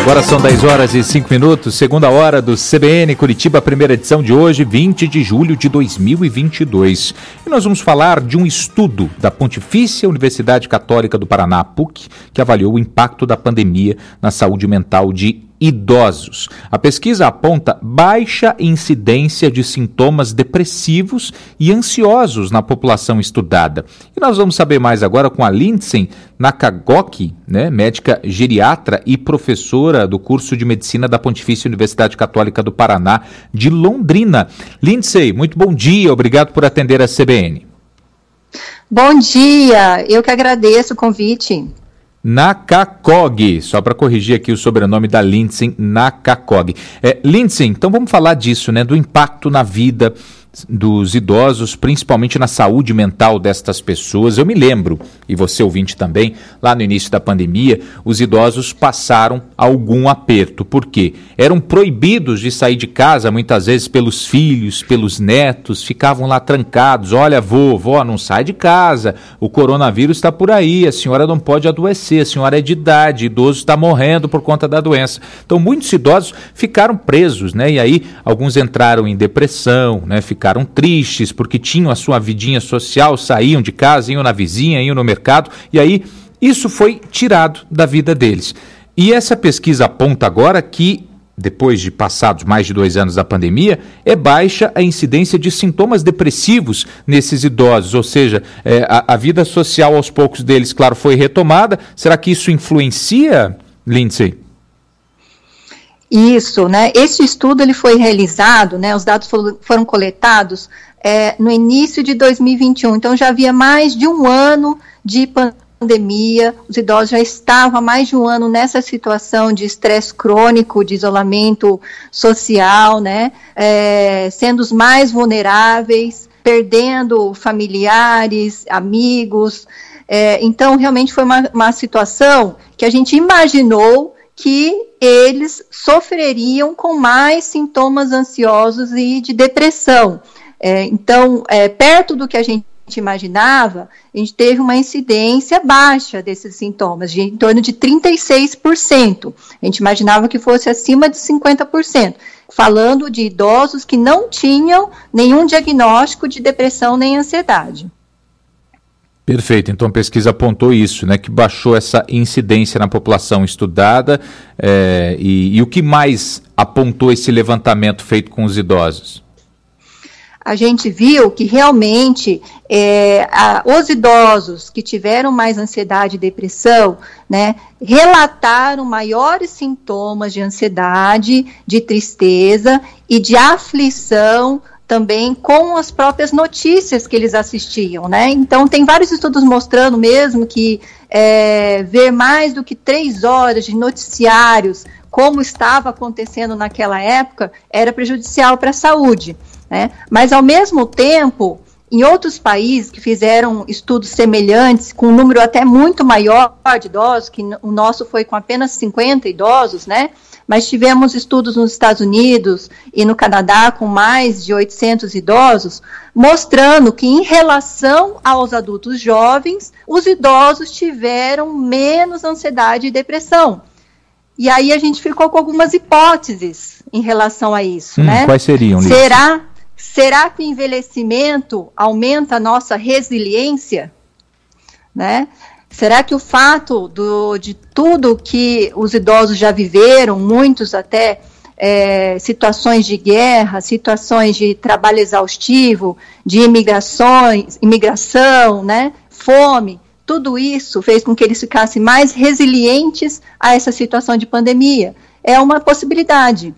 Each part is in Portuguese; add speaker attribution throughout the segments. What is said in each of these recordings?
Speaker 1: Agora são 10 horas e 5 minutos, segunda hora do CBN Curitiba, primeira edição de hoje, 20 de julho de 2022. E nós vamos falar de um estudo da Pontifícia Universidade Católica do Paraná, PUC, que avaliou o impacto da pandemia na saúde mental de idosos. A pesquisa aponta baixa incidência de sintomas depressivos e ansiosos na população estudada. E nós vamos saber mais agora com a Lindsay Nakagoki, médica geriatra e professora do curso de medicina da Pontifícia Universidade Católica do Paraná de Londrina. Lindsay, muito bom dia, obrigado por atender a CBN.
Speaker 2: Bom dia, eu que agradeço o convite.
Speaker 1: Nakagoki, só para corrigir aqui o sobrenome da Lindsay Nakagoki. Lindsay, então vamos falar disso, do impacto na vida dos idosos, principalmente na saúde mental destas pessoas. Eu me lembro, e você ouvinte também, lá no início da pandemia, os idosos passaram algum aperto. Por quê? Eram proibidos de sair de casa, muitas vezes pelos filhos, pelos netos, ficavam lá trancados. Olha, vó, não sai de casa, o coronavírus está por aí, a senhora não pode adoecer, a senhora é de idade, idoso está morrendo por conta da doença. Então, muitos idosos ficaram presos, e aí alguns entraram em depressão, ficaram tristes porque tinham a sua vidinha social, saíam de casa, iam na vizinha, iam no mercado, e aí isso foi tirado da vida deles. E essa pesquisa aponta agora que, depois de passados mais de 2 anos da pandemia, é baixa a incidência de sintomas depressivos nesses idosos, ou seja, a vida social aos poucos deles, claro, foi retomada. Será que isso influencia, Lindsay?
Speaker 2: Isso, Esse estudo ele foi realizado, os dados foram coletados no início de 2021, então já havia mais de um ano de pandemia, os idosos já estavam há mais de um ano nessa situação de estresse crônico, de isolamento social, sendo os mais vulneráveis, perdendo familiares, amigos, então realmente foi uma situação que a gente imaginou que eles sofreriam com mais sintomas ansiosos e de depressão. Então, perto do que a gente imaginava, a gente teve uma incidência baixa desses sintomas, em torno de 36%. A gente imaginava que fosse acima de 50%, falando de idosos que não tinham nenhum diagnóstico de depressão nem ansiedade.
Speaker 1: Perfeito, então a pesquisa apontou isso, que baixou essa incidência na população estudada, e o que mais apontou esse levantamento feito com os idosos?
Speaker 2: A gente viu que realmente os idosos que tiveram mais ansiedade e depressão, relataram maiores sintomas de ansiedade, de tristeza e de aflição, também com as próprias notícias que eles assistiam, Então, tem vários estudos mostrando mesmo que ver mais do que 3 horas de noticiários, como estava acontecendo naquela época, era prejudicial para a saúde, Mas, ao mesmo tempo, em outros países que fizeram estudos semelhantes, com um número até muito maior de idosos, que o nosso foi com apenas 50 idosos, mas tivemos estudos nos Estados Unidos e no Canadá com mais de 800 idosos, mostrando que em relação aos adultos jovens, os idosos tiveram menos ansiedade e depressão. E aí a gente ficou com algumas hipóteses em relação a isso,
Speaker 1: Quais seriam, Liz?
Speaker 2: Será que o envelhecimento aumenta a nossa resiliência, Será que o fato de tudo que os idosos já viveram, muitos até situações de guerra, situações de trabalho exaustivo, de imigração, fome, tudo isso fez com que eles ficassem mais resilientes a essa situação de pandemia? É uma possibilidade.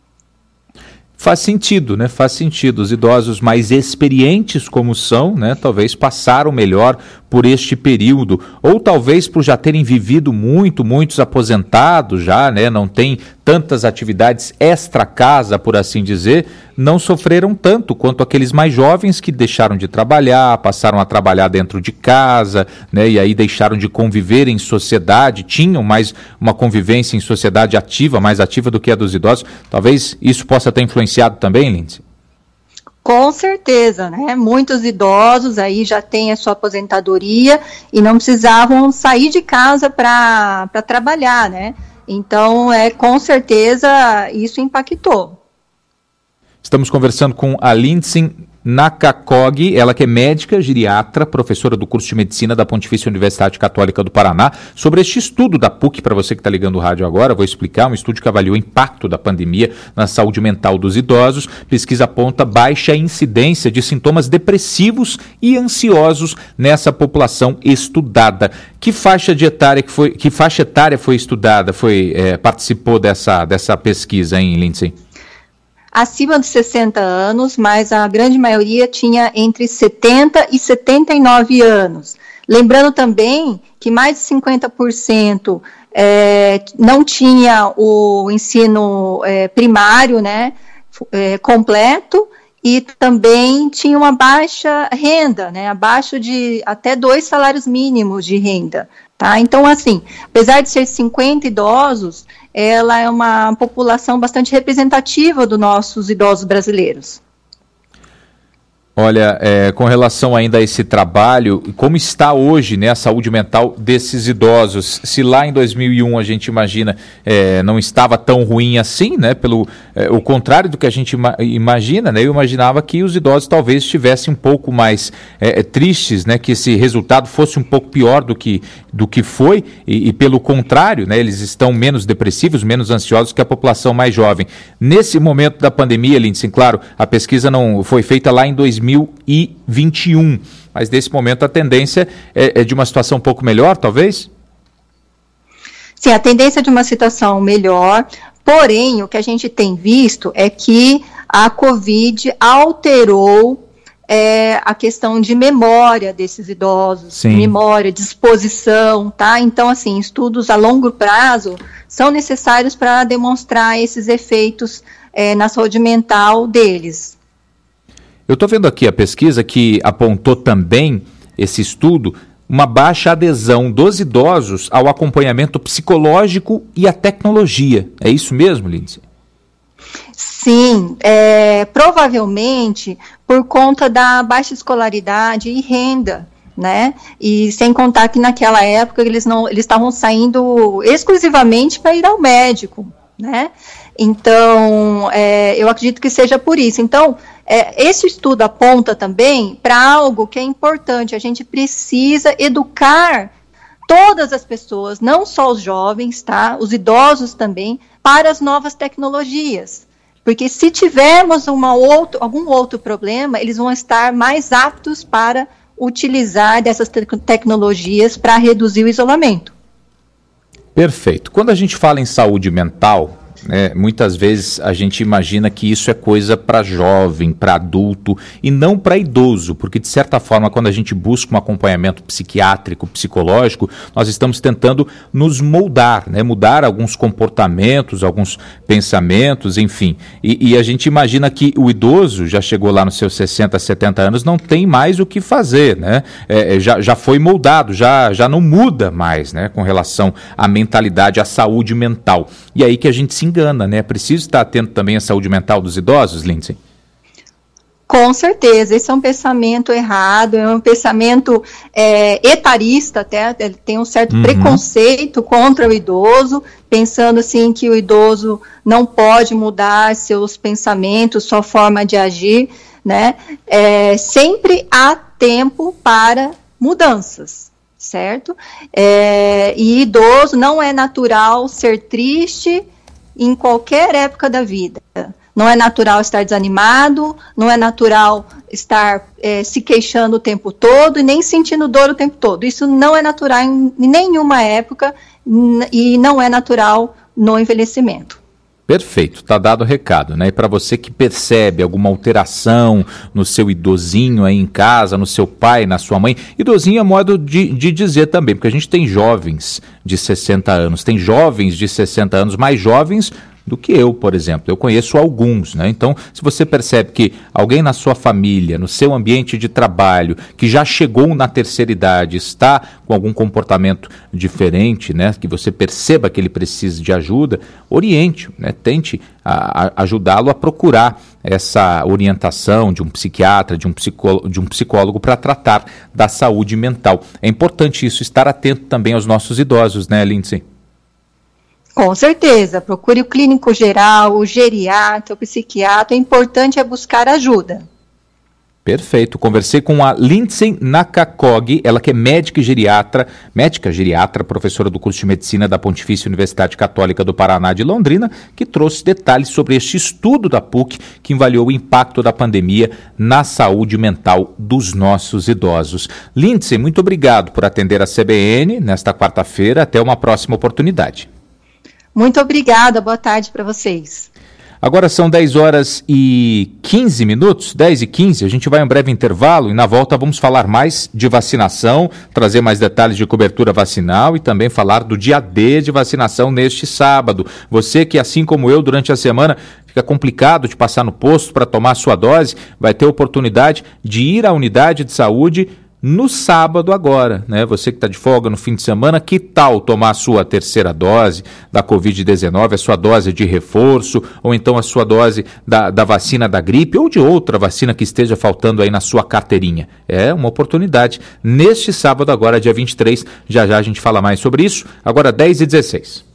Speaker 1: Faz sentido, Faz sentido. Os idosos mais experientes como são, talvez passaram melhor por este período, ou talvez por já terem vivido muitos aposentados já, não tem tantas atividades extra-casa, por assim dizer, não sofreram tanto quanto aqueles mais jovens que deixaram de trabalhar, passaram a trabalhar dentro de casa, e aí deixaram de conviver em sociedade, tinham mais uma convivência em sociedade ativa, mais ativa do que a dos idosos. Talvez isso possa ter influenciado também, Lindsay?
Speaker 2: Com certeza, Muitos idosos aí já têm a sua aposentadoria e não precisavam sair de casa para trabalhar, Então, com certeza, isso impactou.
Speaker 1: Estamos conversando com a Lindsay Nakakog, ela que é médica, geriatra, professora do curso de medicina da Pontifícia Universidade Católica do Paraná, sobre este estudo da PUC. Para você que está ligando o rádio agora, vou explicar, um estudo que avaliou o impacto da pandemia na saúde mental dos idosos. Pesquisa aponta baixa incidência de sintomas depressivos e ansiosos nessa população estudada. Que faixa etária foi estudada, participou dessa pesquisa, hein, Lindsay?
Speaker 2: Acima de 60 anos, mas a grande maioria tinha entre 70 e 79 anos. Lembrando também que mais de 50% não tinha o ensino primário, né, completo, e também tinha uma baixa renda, né, abaixo de até 2 salários mínimos de renda. Tá? Então, assim, apesar de ser 50 idosos, ela é uma população bastante representativa dos nossos idosos brasileiros.
Speaker 1: Olha, com relação ainda a esse trabalho, como está hoje, né, a saúde mental desses idosos? Se lá em 2001 a gente imagina não estava tão ruim assim, né, o contrário do que a gente imagina, né, eu imaginava que os idosos talvez estivessem um pouco mais tristes, né, que esse resultado fosse um pouco pior do que foi, e pelo contrário, né, eles estão menos depressivos, menos ansiosos que a população mais jovem. Nesse momento da pandemia, Lindsay, claro, a pesquisa não foi feita lá em 2021, mas nesse momento a tendência é de uma situação um pouco melhor, talvez?
Speaker 2: Sim, a tendência é de uma situação melhor, porém, o que a gente tem visto é que a Covid alterou a questão de memória desses idosos,
Speaker 1: Sim.
Speaker 2: Memória, disposição, tá? Então, assim, estudos a longo prazo são necessários para demonstrar esses efeitos na saúde mental deles.
Speaker 1: Eu estou vendo aqui a pesquisa que apontou também, esse estudo, uma baixa adesão dos idosos ao acompanhamento psicológico e à tecnologia. É isso mesmo, Lindsay?
Speaker 2: Sim, provavelmente por conta da baixa escolaridade e renda, né? E sem contar que naquela época eles estavam saindo exclusivamente para ir ao médico, né? Então, eu acredito que seja por isso. Então, esse estudo aponta também para algo que é importante. A gente precisa educar todas as pessoas, não só os jovens, tá? Os idosos também, para as novas tecnologias. Porque se tivermos algum outro problema, eles vão estar mais aptos para utilizar dessas tecnologias para reduzir o isolamento.
Speaker 1: Perfeito. Quando a gente fala em saúde mental, muitas vezes a gente imagina que isso é coisa para jovem, para adulto e não para idoso, porque de certa forma quando a gente busca um acompanhamento psiquiátrico, psicológico, nós estamos tentando nos moldar, né? Mudar alguns comportamentos, alguns pensamentos, enfim, e a gente imagina que o idoso já chegou lá nos seus 60, 70 anos, não tem mais o que fazer, né? Já foi moldado, já não muda mais, né? Com relação à mentalidade, à saúde mental, e aí que a gente se engana, né? É preciso estar atento também à saúde mental dos idosos, Lindsay?
Speaker 2: Com certeza, esse é um pensamento errado, é um pensamento etarista até, tem um certo preconceito contra o idoso, pensando assim que o idoso não pode mudar seus pensamentos, sua forma de agir, né? Sempre há tempo para mudanças, certo? E idoso não é natural ser triste em qualquer época da vida. Não é natural estar desanimado, não é natural estar se queixando o tempo todo e nem sentindo dor o tempo todo. Isso não é natural em nenhuma época e não é natural no envelhecimento.
Speaker 1: Perfeito, está dado o recado, né? E para você que percebe alguma alteração no seu idosinho aí em casa, no seu pai, na sua mãe, idosinho é modo de dizer também, porque a gente tem jovens de 60 anos, tem jovens de 60 anos mais jovens do que eu, por exemplo. Eu conheço alguns, né? Então, se você percebe que alguém na sua família, no seu ambiente de trabalho, que já chegou na terceira idade, está com algum comportamento diferente, né? Que você perceba que ele precisa de ajuda, oriente, né? Tente ajudá-lo a procurar essa orientação de um psiquiatra, de um psicólogo para tratar da saúde mental. É importante isso, estar atento também aos nossos idosos, né, Lindsay?
Speaker 2: Com certeza, procure o clínico geral, o geriatra, o psiquiatra, o importante é buscar ajuda.
Speaker 1: Perfeito, conversei com a Lindsay Nakakog, ela que é médica geriatra, professora do curso de medicina da Pontifícia Universidade Católica do Paraná de Londrina, que trouxe detalhes sobre este estudo da PUC que avaliou o impacto da pandemia na saúde mental dos nossos idosos. Lindsay, muito obrigado por atender a CBN nesta quarta-feira, até uma próxima oportunidade.
Speaker 2: Muito obrigada, boa tarde para vocês.
Speaker 1: Agora são 10 horas e 15 minutos, 10 e 15, a gente vai a um breve intervalo e na volta vamos falar mais de vacinação, trazer mais detalhes de cobertura vacinal e também falar do dia D de vacinação neste sábado. Você que, assim como eu, durante a semana fica complicado de passar no posto para tomar a sua dose, vai ter oportunidade de ir à unidade de saúde no sábado agora, né? Você que está de folga no fim de semana, que tal tomar a sua terceira dose da Covid-19, a sua dose de reforço, ou então a sua dose da vacina da gripe, ou de outra vacina que esteja faltando aí na sua carteirinha? É uma oportunidade. Neste sábado agora, dia 23, já a gente fala mais sobre isso. Agora 10h16.